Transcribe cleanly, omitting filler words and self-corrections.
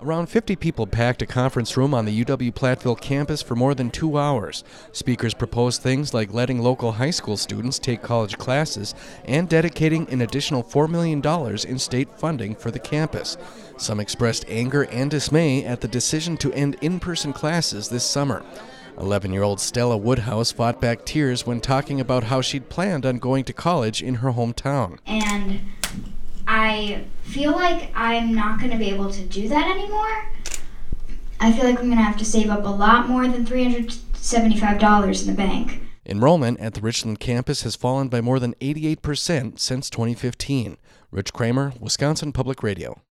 Around 50 people packed a conference room on the UW-Platteville campus for more than 2 hours. Speakers proposed things like letting local high school students take college classes and dedicating an additional $4 million in state funding for the campus. Some expressed anger and dismay at the decision to end in-person classes this summer. 11-year-old Stella Woodhouse fought back tears when talking about how she'd planned on going to college in her hometown. And I feel like I'm not going to be able to do that anymore. I feel like I'm going to have to save up a lot more than $375 in the bank. Enrollment at the Richland campus has fallen by more than 88% since 2015. Rich Kramer, Wisconsin Public Radio.